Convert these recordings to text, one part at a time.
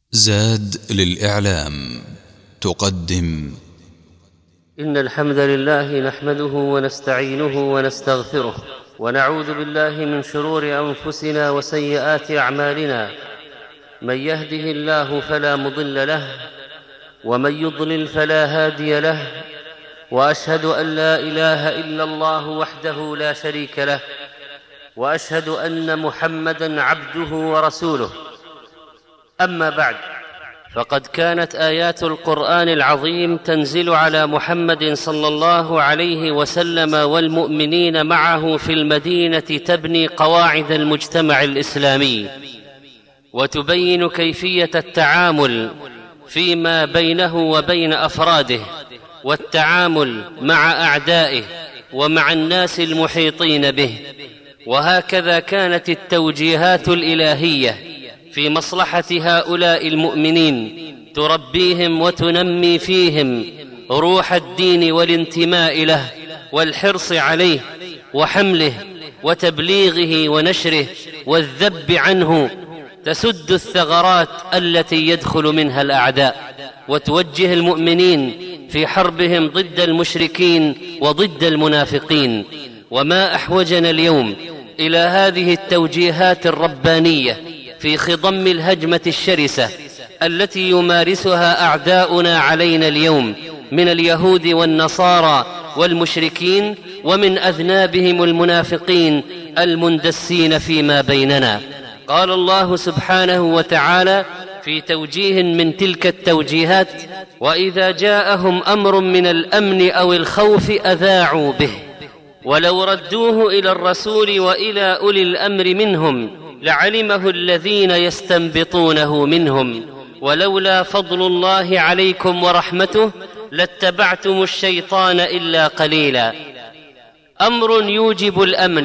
زاد للإعلام تقدم. إن الحمد لله نحمده ونستعينه ونستغفره، ونعوذ بالله من شرور أنفسنا وسيئات أعمالنا. من يهده الله فلا مضل له، ومن يضلل فلا هادي له، وأشهد أن لا إله إلا الله وحده لا شريك له، وأشهد أن محمدًا عبده ورسوله. أما بعد، فقد كانت آيات القرآن العظيم تنزل على محمد صلى الله عليه وسلم والمؤمنين معه في المدينة تبني قواعد المجتمع الإسلامي، وتبين كيفية التعامل فيما بينه وبين أفراده، والتعامل مع أعدائه ومع الناس المحيطين به. وهكذا كانت التوجيهات الإلهية في مصلحة هؤلاء المؤمنين تربيهم وتنمي فيهم روح الدين والانتماء له والحرص عليه وحمله وتبليغه ونشره والذب عنه، تسد الثغرات التي يدخل منها الأعداء، وتوجه المؤمنين في حربهم ضد المشركين وضد المنافقين. وما أحوجنا اليوم إلى هذه التوجيهات الربانية في خضم الهجمة الشرسة التي يمارسها أعداؤنا علينا اليوم من اليهود والنصارى والمشركين، ومن أذنابهم المنافقين المندسين فيما بيننا. قال الله سبحانه وتعالى في توجيه من تلك التوجيهات: وإذا جاءهم أمر من الأمن أو الخوف أذاعوا به، ولو ردوه إلى الرسول وإلى أولي الأمر منهم لعلمه الذين يستنبطونه منهم، ولولا فضل الله عليكم ورحمته لاتبعتم الشيطان إلا قليلا. أمر يوجب الأمن،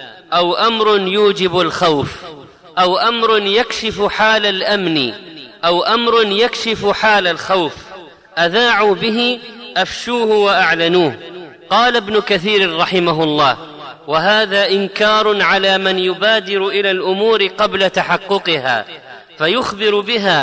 أو أمر يوجب الخوف، أو أمر يكشف حال الأمن، أو أمر يكشف حال الخوف، أذاعوا به، أفشوه وأعلنوه. قال ابن كثير رحمه الله: وهذا إنكار على من يبادر إلى الأمور قبل تحققها فيخبر بها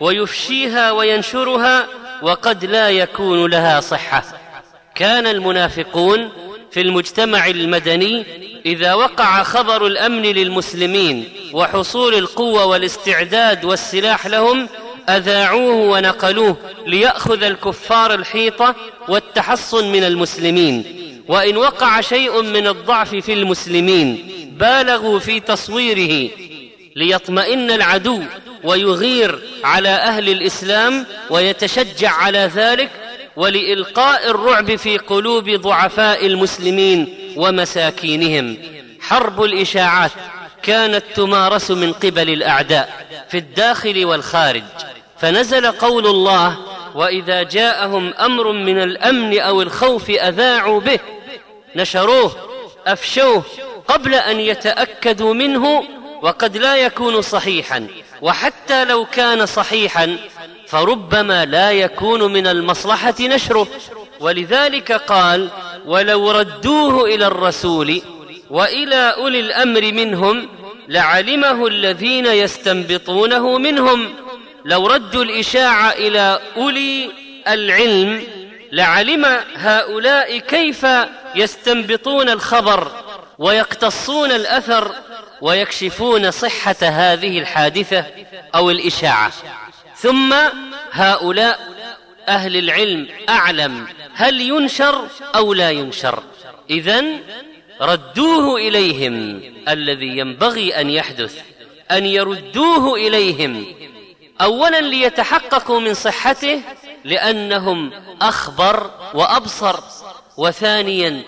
ويفشيها وينشرها وقد لا يكون لها صحة. كان المنافقون في المجتمع المدني إذا وقع خبر الأمن للمسلمين وحصول القوة والاستعداد والسلاح لهم أذاعوه ونقلوه ليأخذ الكفار الحيطة والتحصن من المسلمين. وإن وقع شيء من الضعف في المسلمين بالغوا في تصويره ليطمئن العدو ويغير على أهل الإسلام ويتشجع على ذلك، ولإلقاء الرعب في قلوب ضعفاء المسلمين ومساكينهم. حرب الإشاعات كانت تمارس من قبل الأعداء في الداخل والخارج، فنزل قول الله: وإذا جاءهم أمر من الأمن أو الخوف أذاعوا به، نشروه أفشوه قبل أن يتأكدوا منه، وقد لا يكون صحيحا، وحتى لو كان صحيحا فربما لا يكون من المصلحة نشره. ولذلك قال: ولو ردوه إلى الرسول وإلى أولي الأمر منهم لعلمه الذين يستنبطونه منهم. لو ردوا الإشاعة إلى أولي العلم لعلم هؤلاء كيف يستنبطون الخبر ويقتصون الأثر ويكشفون صحة هذه الحادثة أو الإشاعة. ثم هؤلاء أهل العلم أعلم هل ينشر أو لا ينشر. إذن ردوه إليهم. الذي ينبغي أن يحدث أن يردوه إليهم، أولا ليتحققوا من صحته لأنهم أخبر وأبصر، وثانيا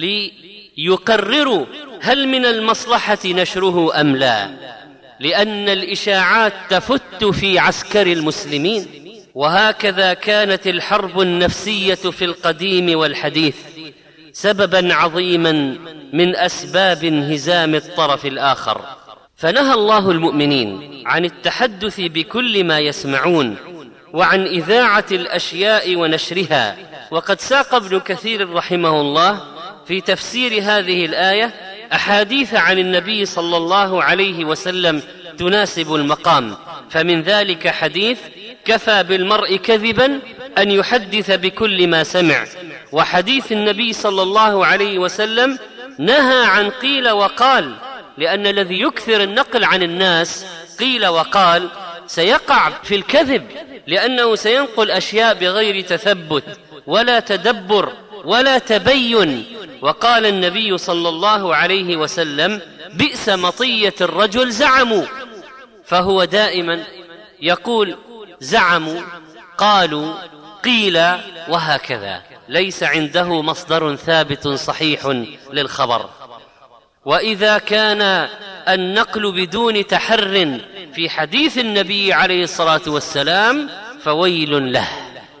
ليقرروا هل من المصلحة نشره أم لا، لأن الإشاعات تفت في عسكر المسلمين. وهكذا كانت الحرب النفسية في القديم والحديث سببا عظيما من أسباب انهزام الطرف الآخر. فنهى الله المؤمنين عن التحدث بكل ما يسمعون وعن إذاعة الأشياء ونشرها. وقد ساق ابن كثير رحمه الله في تفسير هذه الآية أحاديث عن النبي صلى الله عليه وسلم تناسب المقام، فمن ذلك حديث: كفى بالمرء كذبا أن يحدث بكل ما سمع. وحديث النبي صلى الله عليه وسلم نهى عن قيل وقال، لأن الذي يكثر النقل عن الناس قيل وقال سيقع في الكذب، لأنه سينقل أشياء بغير تثبت ولا تدبر ولا تبين. وقال النبي صلى الله عليه وسلم: بئس مطية الرجل زعموا. فهو دائما يقول زعموا، قالوا، قيل، وهكذا، ليس عنده مصدر ثابت صحيح للخبر. وإذا كان النقل بدون تحر في حديث النبي عليه الصلاة والسلام فويل له.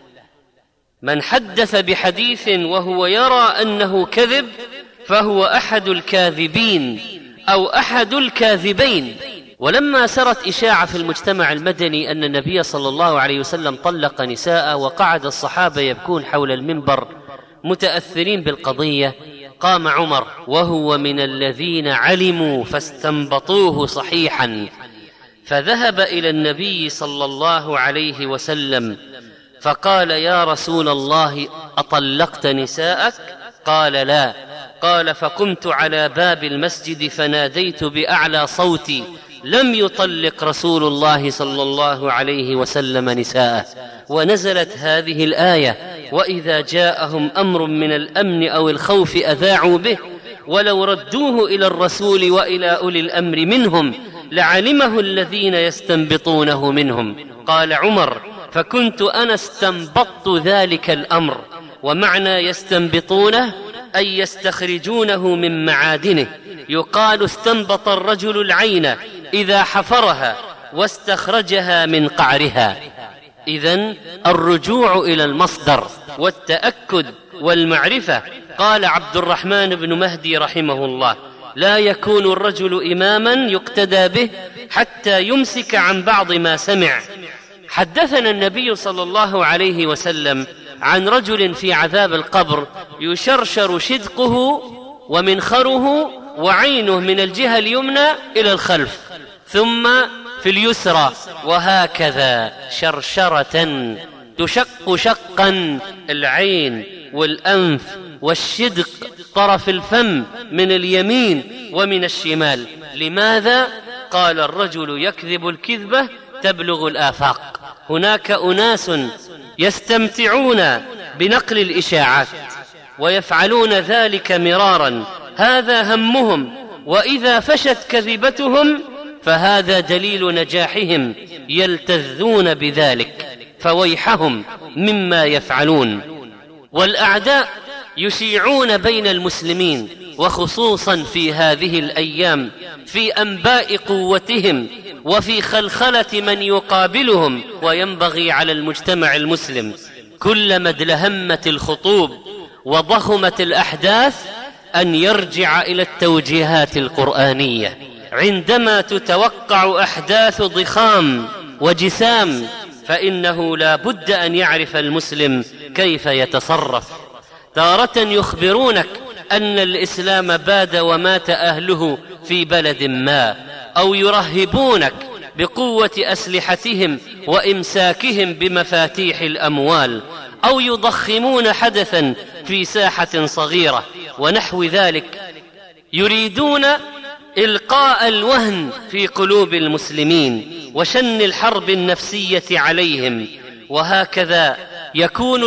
من حدث بحديث وهو يرى أنه كذب فهو أحد الكاذبين أو أحد الكاذبين. ولما سرت إشاعة في المجتمع المدني أن النبي صلى الله عليه وسلم طلق نساء، وقعد الصحابة يبكون حول المنبر متأثرين بالقضية، قام عمر وهو من الذين علموا فاستنبطوه صحيحا، فذهب إلى النبي صلى الله عليه وسلم فقال: يا رسول الله، أطلقت نساءك؟ قال: لا. قال: فقمت على باب المسجد فناديت بأعلى صوتي: لم يطلق رسول الله صلى الله عليه وسلم نساءه. ونزلت هذه الآية: وإذا جاءهم أمر من الأمن أو الخوف أذاعوا به ولو ردوه إلى الرسول وإلى أولي الأمر منهم لعلمه الذين يستنبطونه منهم. قال عمر: فكنت أنا استنبطت ذلك الأمر. ومعنى يستنبطونه أي يستخرجونه من معادنه. يقال: استنبط الرجل العين إذا حفرها واستخرجها من قعرها. إذن الرجوع إلى المصدر والتأكد والمعرفة. قال عبد الرحمن بن مهدي رحمه الله: لا يكون الرجل إماما يقتدى به حتى يمسك عن بعض ما سمع. حدثنا النبي صلى الله عليه وسلم عن رجل في عذاب القبر يشرشر شدقه ومنخره وعينه من الجهة اليمنى إلى الخلف ثم في اليسرى، وهكذا شرشرة تشق شقا العين والأنف والشدق طرف الفم من اليمين ومن الشمال. لماذا؟ قال: الرجل يكذب الكذبة تبلغ الآفاق. هناك أناس يستمتعون بنقل الإشاعات ويفعلون ذلك مرارا، هذا همهم، وإذا فشت كذبتهم فهذا دليل نجاحهم، يلتذون بذلك، فويحهم مما يفعلون. والأعداء يشيعون بين المسلمين، وخصوصا في هذه الأيام، في أنباء قوتهم وفي خلخلة من يقابلهم. وينبغي على المجتمع المسلم كلما ادلهمت الخطوب وضخمت الأحداث أن يرجع إلى التوجيهات القرآنية. عندما تتوقع أحداث ضخام وجسام فإنه لا بد أن يعرف المسلم كيف يتصرف. تارة يخبرونك أن الإسلام باد ومات أهله في بلد ما، أو يرهبونك بقوة أسلحتهم وإمساكهم بمفاتيح الأموال، أو يضخمون حدثا في ساحة صغيرة ونحو ذلك. يريدون إلقاء الوهن في قلوب المسلمين وشن الحرب النفسية عليهم، وهكذا يكون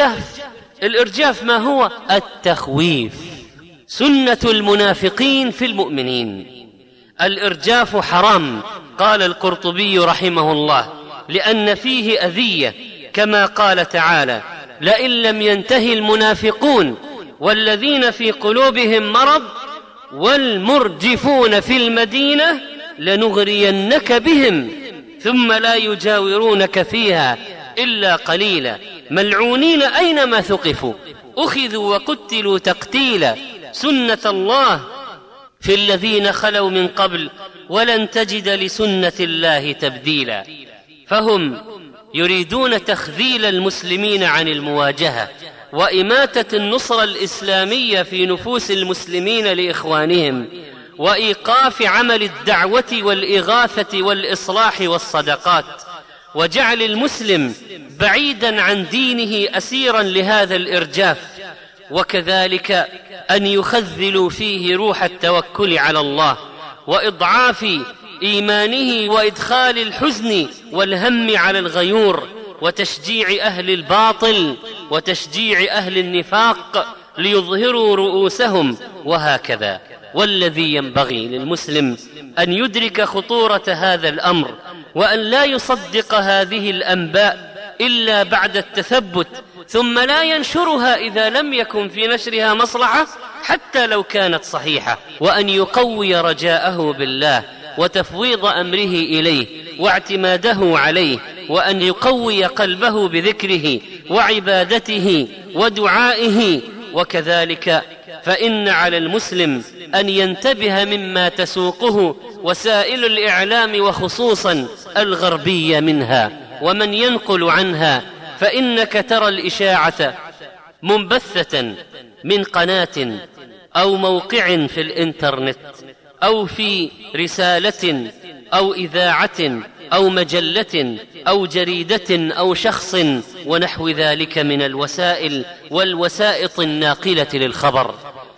الإرجاف ما هو؟ التخويف، سنة المنافقين في المؤمنين. الإرجاف حرام، قال القرطبي رحمه الله، لأن فيه أذية، كما قال تعالى: لئن لم ينتهي المنافقون والذين في قلوبهم مرض والمرجفون في المدينة لنغرينك بهم ثم لا يجاورونك فيها إلا قليلا ملعونين أينما ثقفوا أخذوا وقتلوا تقتيلا سنة الله في الذين خلوا من قبل ولن تجد لسنة الله تبديلا. فهم يريدون تخذيل المسلمين عن المواجهة وإماتة النصرة الإسلامية في نفوس المسلمين لإخوانهم، وإيقاف عمل الدعوة والإغاثة والإصلاح والصدقات، وجعل المسلم بعيدا عن دينه أسيرا لهذا الإرجاف، وكذلك أن يخذلوا فيه روح التوكل على الله وإضعاف إيمانه وإدخال الحزن والهم على الغيور، وتشجيع أهل الباطل وتشجيع أهل النفاق ليظهروا رؤوسهم، وهكذا. والذي ينبغي للمسلم أن يدرك خطورة هذا الأمر، وأن لا يصدق هذه الأنباء إلا بعد التثبت، ثم لا ينشرها إذا لم يكن في نشرها مصلحة حتى لو كانت صحيحة، وأن يقوي رجاءه بالله وتفويض أمره إليه واعتماده عليه، وأن يقوي قلبه بذكره وعبادته ودعائه. وكذلك فإن على المسلم أن ينتبه مما تسوقه وسائل الإعلام، وخصوصا الغربية منها ومن ينقل عنها، فإنك ترى الإشاعة منبثة من قناة أو موقع في الإنترنت أو في رسالة أو إذاعة أو مجلة أو جريدة أو شخص ونحو ذلك من الوسائل والوسائط الناقلة للخبر.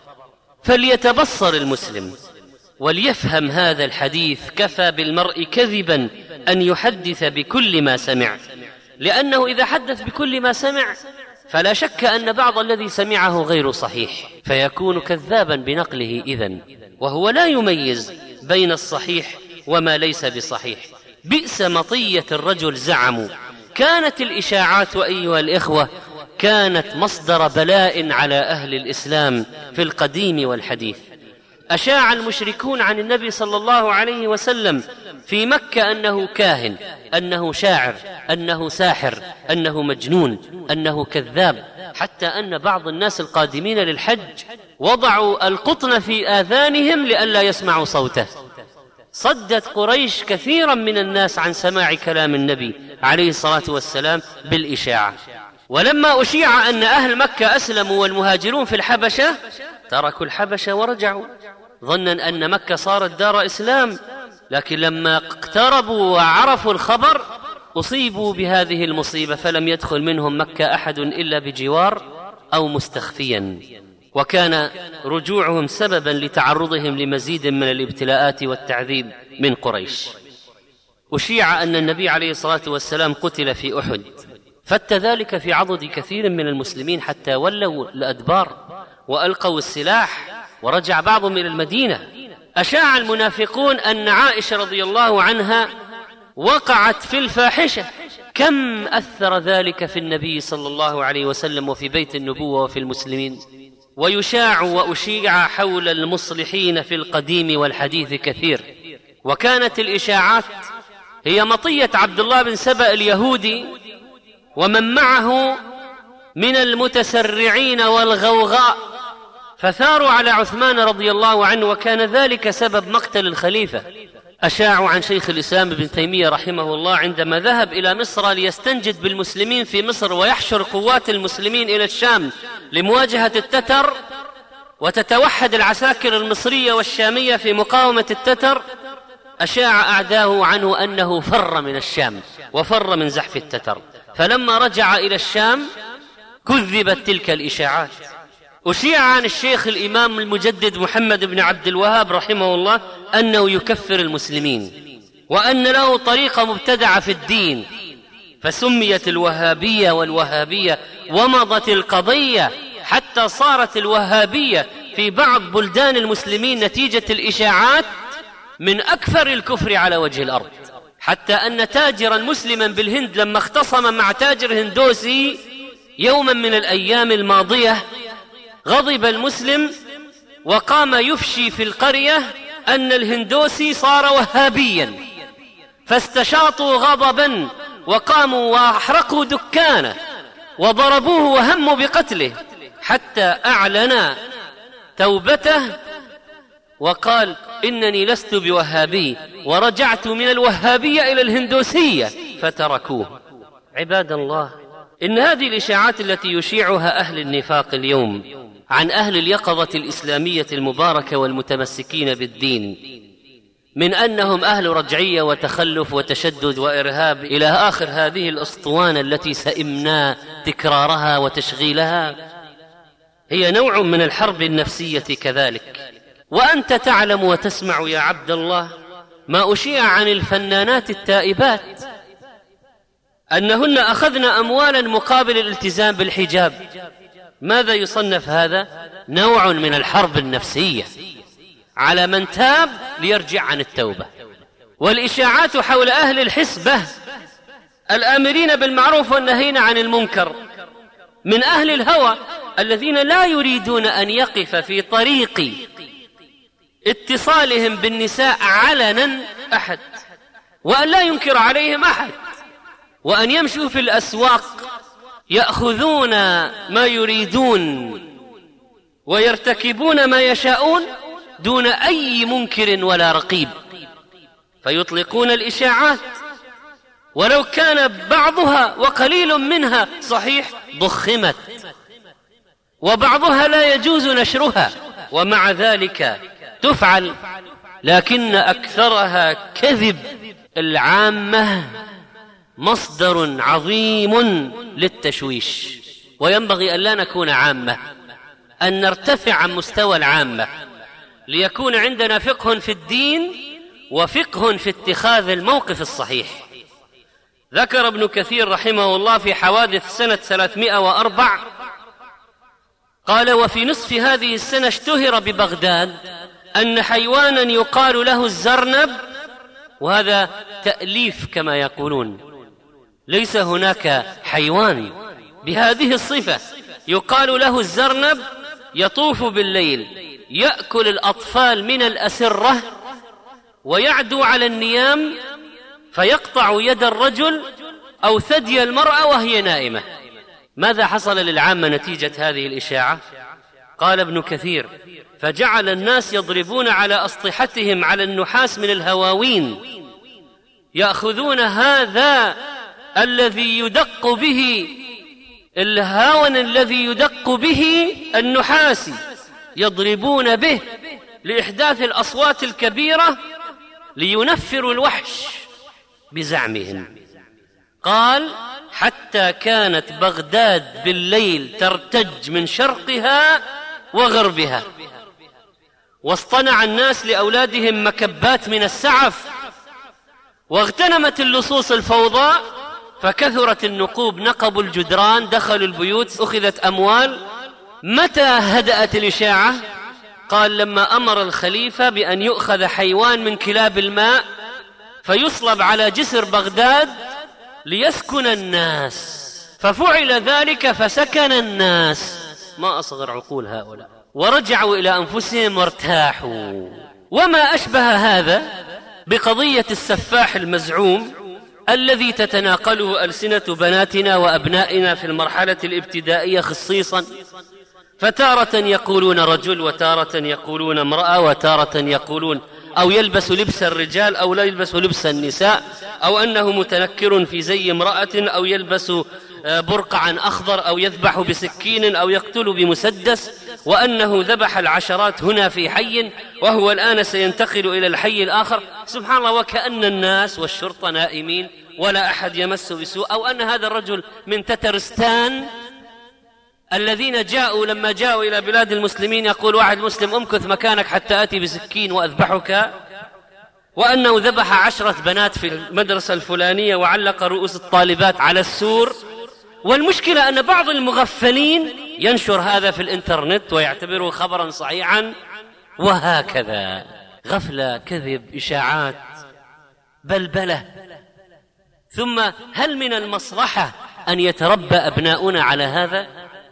فليتبصر المسلم وليفهم هذا الحديث: كفى بالمرء كذبا أن يحدث بكل ما سمع، لأنه إذا حدث بكل ما سمع فلا شك أن بعض الذي سمعه غير صحيح، فيكون كذابا بنقله إذن، وهو لا يميز بين الصحيح وما ليس بصحيح. بئس مطية الرجل زعموا. كانت الإشاعات أيها الإخوة كانت مصدر بلاء على أهل الإسلام في القديم والحديث. أشاع المشركون عن النبي صلى الله عليه وسلم في مكة أنه كاهن، أنه شاعر، أنه ساحر، أنه مجنون، أنه كذاب، حتى أن بعض الناس القادمين للحج وضعوا القطن في آذانهم لئلا يسمعوا صوته. صدت قريش كثيرا من الناس عن سماع كلام النبي عليه الصلاة والسلام بالإشاعة. ولما أشيع أن أهل مكة أسلموا والمهاجرون في الحبشة تركوا الحبشة ورجعوا ظنا أن مكة صارت دار إسلام، لكن لما اقتربوا وعرفوا الخبر أصيبوا بهذه المصيبة، فلم يدخل منهم مكة أحد إلا بجوار أو مستخفيا، وكان رجوعهم سببا لتعرضهم لمزيد من الابتلاءات والتعذيب من قريش. أشيع أن النبي عليه الصلاة والسلام قتل في أحد، فت ذلك في عضد كثير من المسلمين حتى ولوا الأدبار وألقوا السلاح ورجع بعضهم إلى المدينة. أشاع المنافقون أن عائشة رضي الله عنها وقعت في الفاحشة. كم أثر ذلك في النبي صلى الله عليه وسلم وفي بيت النبوة وفي المسلمين. ويشاع وأشيع حول المصلحين في القديم والحديث كثير. وكانت الإشاعات هي مطية عبد الله بن سبأ اليهودي ومن معه من المتسرعين والغوغاء، فثاروا على عثمان رضي الله عنه، وكان ذلك سبب مقتل الخليفة. أشاعوا عن شيخ الإسلام ابن تيمية رحمه الله عندما ذهب إلى مصر ليستنجد بالمسلمين في مصر ويحشر قوات المسلمين إلى الشام لمواجهة التتر، وتتوحد العساكر المصرية والشامية في مقاومة التتر. أشاع أعداؤه عنه أنه فر من الشام وفر من زحف التتر، فلما رجع إلى الشام كذبت تلك الإشاعات. أشيع عن الشيخ الإمام المجدد محمد بن عبد الوهاب رحمه الله أنه يكفر المسلمين وأن له طريقة مبتدعة في الدين، فسميت الوهابية والوهابية، ومضت القضية حتى صارت الوهابية في بعض بلدان المسلمين نتيجة الإشاعات من أكثر الكفر على وجه الأرض، حتى أن تاجرا مسلما بالهند لما اختصم مع تاجر هندوسي يوما من الأيام الماضية غضب المسلم وقام يفشي في القرية أن الهندوسي صار وهابيا، فاستشاطوا غضبا وقاموا وأحرقوا دكانه وضربوه وهموا بقتله، حتى أعلن توبته وقال إنني لست بوهابي ورجعت من الوهابية إلى الهندوسية، فتركوه. عباد الله، إن هذه الإشاعات التي يشيعها أهل النفاق اليوم عن أهل اليقظة الإسلامية المباركة والمتمسكين بالدين من أنهم أهل رجعية وتخلف وتشدد وإرهاب إلى آخر هذه الأسطوانة التي سئمنا تكرارها وتشغيلها، هي نوع من الحرب النفسية كذلك. وأنت تعلم وتسمع يا عبد الله ما أشيع عن الفنانات التائبات أنهن أخذن أموالا مقابل الالتزام بالحجاب. ماذا يصنف هذا؟ نوع من الحرب النفسية على من تاب ليرجع عن التوبة. والإشاعات حول أهل الحسبة الآمرين بالمعروف والنهين عن المنكر من أهل الهوى الذين لا يريدون أن يقف في طريق اتصالهم بالنساء علنا أحد، وأن لا ينكر عليهم أحد، وأن يمشوا في الأسواق يأخذون ما يريدون ويرتكبون ما يشاءون دون أي منكر ولا رقيب، فيطلقون الإشاعات ولو كان بعضها وقليل منها صحيح ضخمت، وبعضها لا يجوز نشرها، ومع ذلك تفعل، لكن أكثرها كذب. العامة مصدر عظيم للتشويش، وينبغي أن لا نكون عامة، أن نرتفع عن مستوى العامة ليكون عندنا فقه في الدين وفقه في اتخاذ الموقف الصحيح. ذكر ابن كثير رحمه الله في حوادث سنة 304 قال: وفي نصف هذه السنة اشتهر ببغداد أن حيوانا يقال له الزرنب، وهذا تأليف كما يقولون، ليس هناك حيوان بهذه الصفة، يقال له الزرنب، يطوف بالليل يأكل الأطفال من الأسرة ويعدو على النيام فيقطع يد الرجل أو ثدي المرأة وهي نائمة. ماذا حصل للعامة نتيجة هذه الإشاعة؟ قال ابن كثير: فجعل الناس يضربون على أسطحتهم على النحاس من الهواوين، يأخذون هذا الذي يدق به الهاون الذي يدق به النحاس، يضربون به لإحداث الأصوات الكبيرة لينفروا الوحش بزعمهم. قال: حتى كانت بغداد بالليل ترتج من شرقها وغربها، واصطنع الناس لأولادهم مكبات من السعف، واغتنمت اللصوص الفوضى، فكثرت النقوب، نقبوا الجدران، دخلوا البيوت، أخذت أموال. متى هدأت الإشاعة؟ قال: لما أمر الخليفة بأن يؤخذ حيوان من كلاب الماء فيصلب على جسر بغداد ليسكن الناس، ففعل ذلك فسكن الناس. ما أصغر عقول هؤلاء، ورجعوا إلى أنفسهم وارتاحوا. وما أشبه هذا بقضية السفاح المزعوم الذي تتناقله ألسنة بناتنا وأبنائنا في المرحلة الابتدائية خصيصا، فتارة يقولون رجل، وتارة يقولون امرأة، وتارة يقولون أو يلبس لبس الرجال أو لا يلبس لبس النساء، أو أنه متنكر في زي امرأة، أو يلبس برقعا أخضر، أو يذبح بسكين، أو يقتل بمسدس، وأنه ذبح العشرات هنا في حي وهو الآن سينتقل إلى الحي الآخر. سبحان الله، وكأن الناس والشرطة نائمين ولا أحد يمس بسوء، أو أن هذا الرجل من تترستان الذين جاءوا لما جاءوا إلى بلاد المسلمين يقول واحد مسلم: امكث مكانك حتى آتي بسكين وأذبحك، وأنه ذبح 10 بنات في المدرسة الفلانية وعلق رؤوس الطالبات على السور. والمشكلة أن بعض المغفلين ينشر هذا في الإنترنت ويعتبره خبرا صحيحا، وهكذا غفلة، كذب، إشاعات، بلبلة. ثم هل من المصلحة أن يتربى أبناؤنا على هذا؟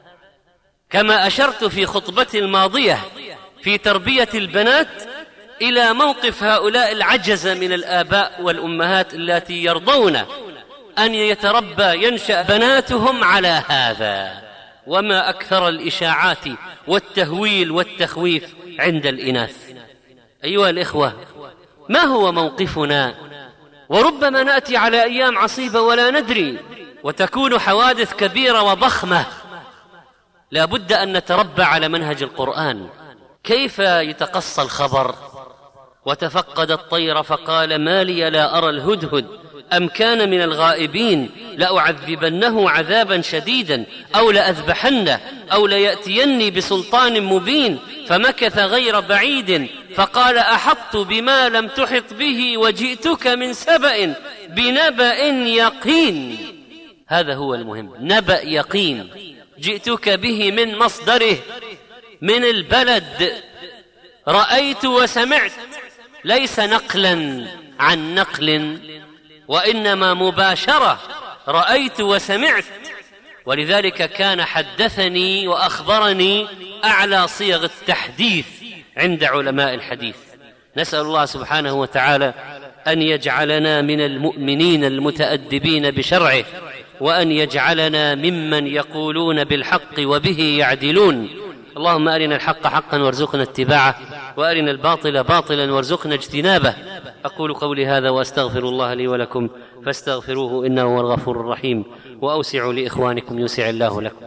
كما أشرت في خطبتي الماضية في تربية البنات إلى موقف هؤلاء العجزة من الآباء والأمهات التي يرضون أن ينشأ بناتهم على هذا. وما أكثر الإشاعات والتهويل والتخويف عند الإناث. أيها الإخوة، ما هو موقفنا؟ وربما نأتي على أيام عصيبة ولا ندري، وتكون حوادث كبيرة وضخمة لا بد أن نتربى على منهج القرآن. كيف يتقصى الخبر؟ وتفقد الطير فقال ما لي لا أرى الهدهد أم كان من الغائبين لأعذبنه عذابا شديدا أو لأذبحنه أو ليأتيني بسلطان مبين فمكث غير بعيد فقال أحطت بما لم تحط به وجئتك من سبأ بنبأ يقين. هذا هو المهم، نبأ يقين جئتك به من مصدره، من البلد. رأيت وسمعت، ليس نقلا عن نقل وإنما مباشرة، رأيت وسمعت. ولذلك كان حدثني وأخبرني أعلى صيغ التحديث عند علماء الحديث. نسأل الله سبحانه وتعالى أن يجعلنا من المؤمنين المتأدبين بشرعه، وأن يجعلنا ممن يقولون بالحق وبه يعدلون. اللهم أرنا الحق حقا وارزقنا اتباعه، وأرنا الباطل باطلا وارزقنا اجتنابه. أقول قولي هذا وأستغفر الله لي ولكم فاستغفروه إنه هو الغفور الرحيم، وأوسعوا لإخوانكم يوسع الله لكم.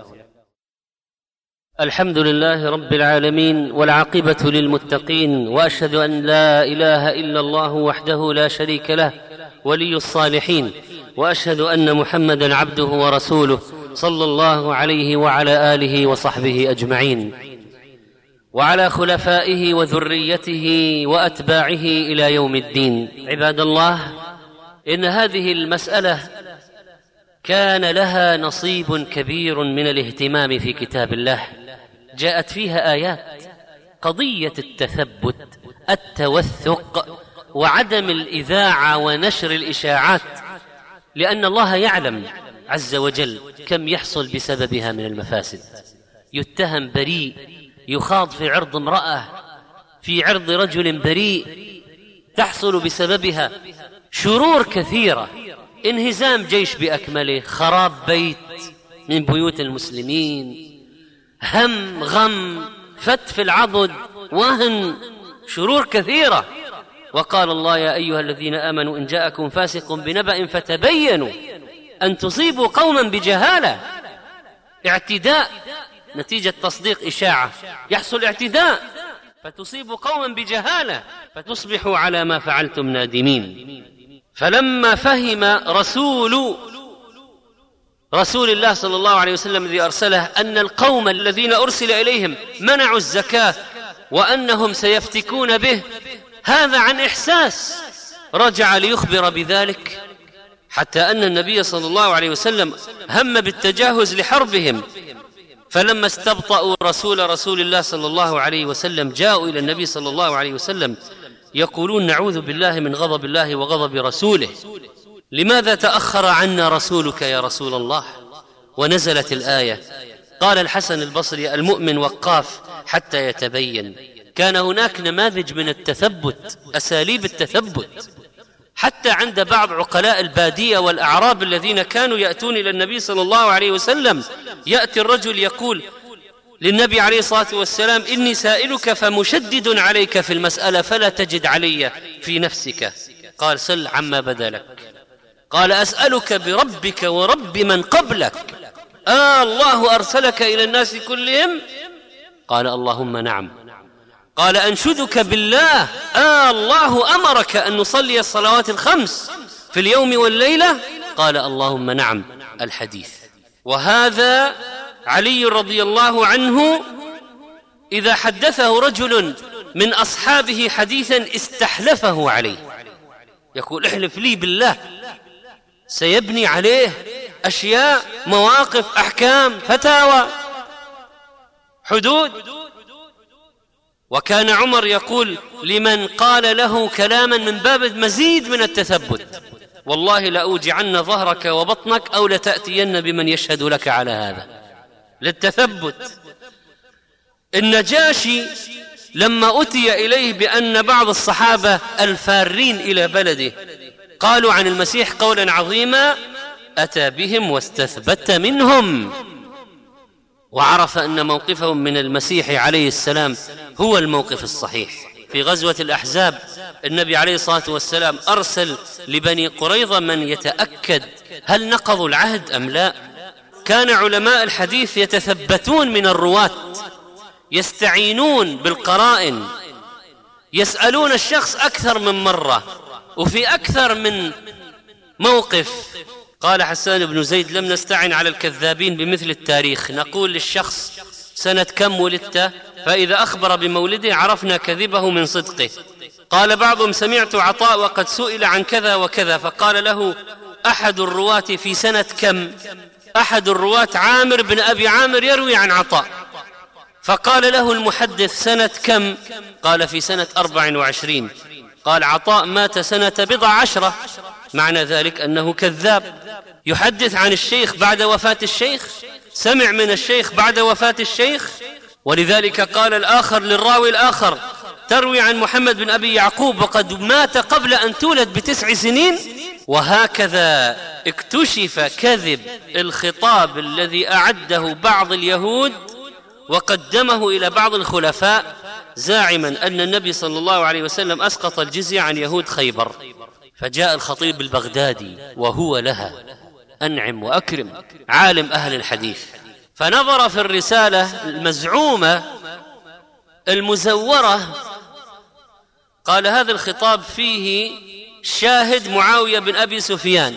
الحمد لله رب العالمين، والعاقبة للمتقين، وأشهد أن لا إله إلا الله وحده لا شريك له ولي الصالحين، وأشهد أن محمدا عبده ورسوله صلى الله عليه وعلى آله وصحبه أجمعين، وعلى خلفائه وذريته وأتباعه إلى يوم الدين. عباد الله، إن هذه المسألة كان لها نصيب كبير من الاهتمام في كتاب الله، جاءت فيها آيات. قضية التثبت، التوثق، وعدم الإذاعة ونشر الإشاعات، لأن الله يعلم عز وجل كم يحصل بسببها من المفاسد. يتهم بريء، يخاض في عرض امرأة، في عرض رجل بريء، تحصل بسببها شرور كثيرة، انهزام جيش بأكمله، خراب بيت من بيوت المسلمين، هم، غم، فتف العضد، وهن، شرور كثيرة. وقال الله يا أيها الذين آمنوا إن جاءكم فاسق بنبأ فتبينوا أن تصيبوا قوما بجهالة. اعتداء نتيجة تصديق إشاعة، يحصل اعتداء فتصيبوا قوما بجهالة فتصبحوا على ما فعلتم نادمين. فلما فهم رسول الله صلى الله عليه وسلم الذي أرسله أن القوم الذين أرسل إليهم منعوا الزكاة وأنهم سيفتكون به، هذا عن إحساس، رجع ليخبر بذلك، حتى أن النبي صلى الله عليه وسلم هم بالتجهز لحربهم. فلما استبطأوا رسول الله صلى الله عليه وسلم جاءوا إلى النبي صلى الله عليه وسلم يقولون نعوذ بالله من غضب الله وغضب رسوله، لماذا تأخر عنا رسولك يا رسول الله؟ ونزلت الآية. قال الحسن البصري المؤمن وقاف حتى يتبين. كان هناك نماذج من التثبت، أساليب التثبت، حتى عند بعض عقلاء البادية والأعراب الذين كانوا يأتون إلى النبي صلى الله عليه وسلم. يأتي الرجل يقول للنبي عليه الصلاة والسلام إني سائلك فمشدد عليك في المسألة فلا تجد علي في نفسك. قال سل عما بدا لك. قال أسألك بربك ورب من قبلك الله أرسلك إلى الناس كلهم؟ قال اللهم نعم. قال أنشدك بالله الله أمرك أن نصلي الصلوات الخمس في اليوم والليلة؟ قال اللهم نعم. الحديث. وهذا علي رضي الله عنه إذا حدثه رجل من أصحابه حديثا استحلفه عليه، يقول احلف لي بالله، سيبني عليه أشياء، مواقف، أحكام، فتاوى، حدود. وكان عمر يقول لمن قال له كلاما من باب مزيد من التثبت والله لأوجعن ظهرك وبطنك أو لتأتين بمن يشهد لك على هذا، للتثبت. النجاشي لما أتي إليه بأن بعض الصحابة الفارين إلى بلده قالوا عن المسيح قولا عظيما، أتى بهم واستثبت منهم، وعرف أن موقفهم من المسيح عليه السلام هو الموقف الصحيح. في غزوة الأحزاب النبي عليه الصلاة والسلام أرسل لبني قريظة من يتأكد هل نقضوا العهد أم لا. كان علماء الحديث يتثبتون من الرواة، يستعينون بالقرائن، يسألون الشخص أكثر من مرة وفي أكثر من موقف. قال حسان بن زيد: لم نستعن على الكذابين بمثل التاريخ، نقول للشخص سنة كم ولدت، فإذا أخبر بمولده عرفنا كذبه من صدقه. قال بعضهم: سمعت عطاء وقد سئل عن كذا وكذا، فقال له أحد الرواة: في سنة كم؟ أحد الرواة عامر بن أبي عامر يروي عن عطاء، فقال له المحدث: سنة كم؟ قال: في سنة 24. قال: عطاء مات سنة 17، معنى ذلك أنه كذاب، يحدث عن الشيخ بعد وفاة الشيخ، سمع من الشيخ بعد وفاة الشيخ. ولذلك قال الآخر للراوي الآخر: تروي عن محمد بن أبي يعقوب وقد مات قبل أن تولد ب9 سنين. وهكذا اكتشف كذب الخطاب الذي أعده بعض اليهود وقدمه إلى بعض الخلفاء زاعما أن النبي صلى الله عليه وسلم أسقط الجزية عن يهود خيبر. فجاء الخطيب البغدادي وهو لها أنعم وأكرم، عالم أهل الحديث، فنظر في الرسالة المزعومة المزورة، قال: هذا الخطاب فيه شاهد معاوية بن أبي سفيان،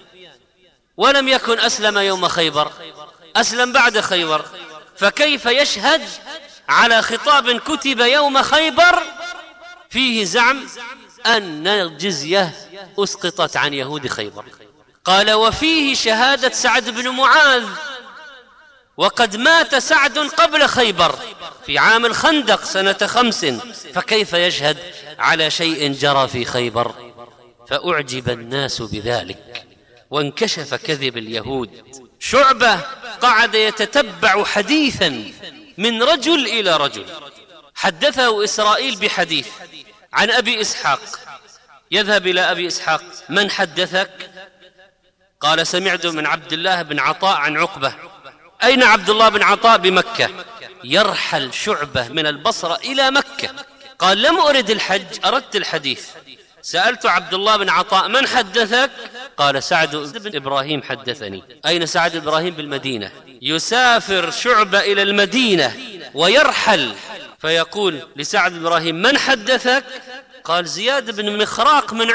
ولم يكن أسلم يوم خيبر، أسلم بعد خيبر، فكيف يشهد على خطاب كتب يوم خيبر فيه زعم أن الجزية أسقطت عن يهود خيبر؟ قال: وفيه شهادة سعد بن معاذ، وقد مات سعد قبل خيبر في عام الخندق سنة 5، فكيف يشهد على شيء جرى في خيبر؟ فأعجب الناس بذلك وانكشف كذب اليهود. شعبة قعد يتتبع حديثا من رجل إلى رجل، حدثه إسرائيل بحديث عن أبي إسحاق، يذهب إلى أبي إسحاق: من حدثك؟ قال: سمعت من عبد الله بن عطاء عن عقبة. أين عبد الله بن عطاء؟ بمكة. يرحل شعبة من البصرة إلى مكة. قال: لم أرد الحج، أردت الحديث. سألت عبد الله بن عطاء: من حدثك؟ قال: سعد بن إبراهيم حدثني. أين سعد بن إبراهيم؟ بالمدينة. يسافر شعبة إلى المدينة ويرحل، فيقول لسعد بن إبراهيم: من حدثك؟ قال: زياد بن مخراق من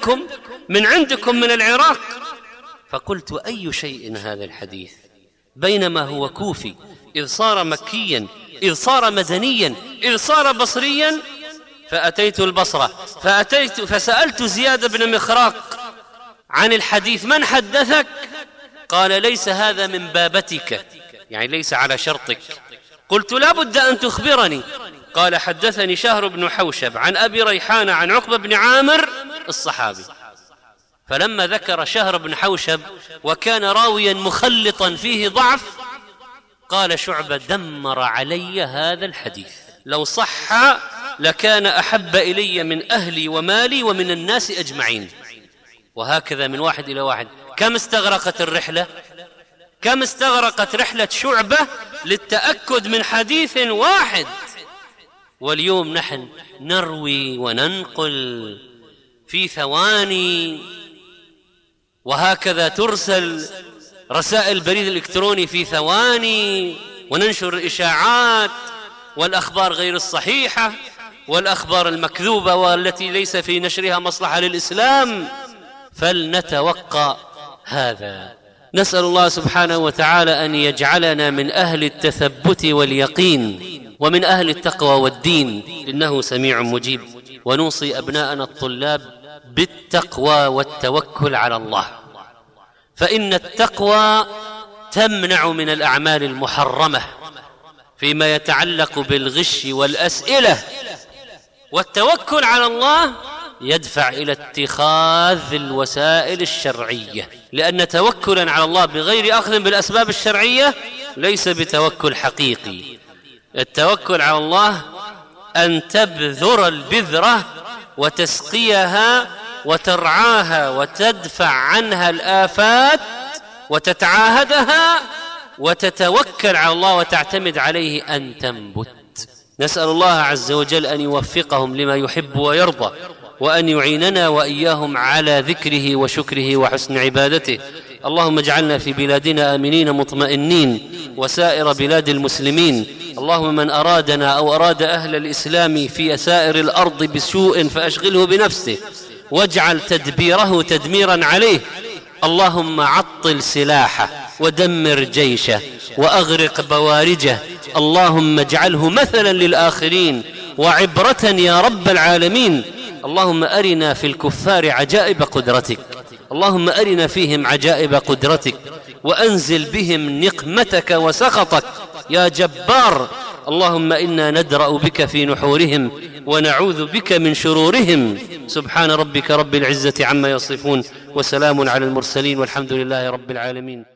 عندكم من العراق. فقلت: أي شيء هذا الحديث؟ بينما هو كوفي، إذ صار مكيا، إذ صار مدنيا، إذ صار بصريا. فأتيت البصرة فسألت زياد بن مخراق عن الحديث: من حدثك؟ قال: ليس هذا من بابتك، يعني ليس على شرطك. قلت: لا بد أن تخبرني. قال: حدثني شهر بن حوشب عن أبي ريحان عن عقبة بن عامر الصحابي. فلما ذكر شهر بن حوشب وكان راويا مخلطا فيه ضعف، قال شعبة: دمر علي هذا الحديث، لو صح لكان أحب إلي من أهلي ومالي ومن الناس أجمعين. وهكذا من واحد إلى واحد. كم استغرقت رحلة شعبة للتأكد من حديث واحد؟ واليوم نحن نروي وننقل في ثواني، وهكذا ترسل رسائل البريد الإلكتروني في ثواني، وننشر الإشاعات والأخبار غير الصحيحة والأخبار المكذوبة والتي ليس في نشرها مصلحة للإسلام. فلنتوقع هذا. نسأل الله سبحانه وتعالى أن يجعلنا من أهل التثبت واليقين ومن أهل التقوى والدين، إنه سميع مجيب. ونوصي أبناءنا الطلاب بالتقوى والتوكل على الله، فإن التقوى تمنع من الأعمال المحرمة فيما يتعلق بالغش والأسئلة، والتوكل على الله يدفع إلى اتخاذ الوسائل الشرعية، لأن توكلا على الله بغير أخذ بالأسباب الشرعية ليس بتوكل حقيقي. التوكل على الله أن تبذر البذرة وتسقيها وترعاها وتدفع عنها الآفات وتتعاهدها وتتوكل على الله وتعتمد عليه أن تنبت. نسأل الله عز وجل أن يوفقهم لما يحب ويرضى، وأن يعيننا وإياهم على ذكره وشكره وحسن عبادته. اللهم اجعلنا في بلادنا آمنين مطمئنين وسائر بلاد المسلمين. اللهم من أرادنا أو أراد أهل الإسلام في سائر الأرض بسوء فأشغله بنفسه واجعل تدبيره تدميرا عليه. اللهم عطل سلاحه ودمر جيشه وأغرق بوارجه. اللهم اجعله مثلا للآخرين وعبرة يا رب العالمين. اللهم أرنا في الكفار عجائب قدرتك، اللهم أرنا فيهم عجائب قدرتك، وأنزل بهم نقمتك وسخطك يا جبار. اللهم إنا ندرأ بك في نحورهم ونعوذ بك من شرورهم. سبحان ربك رب العزة عما يصفون وسلام على المرسلين والحمد لله رب العالمين.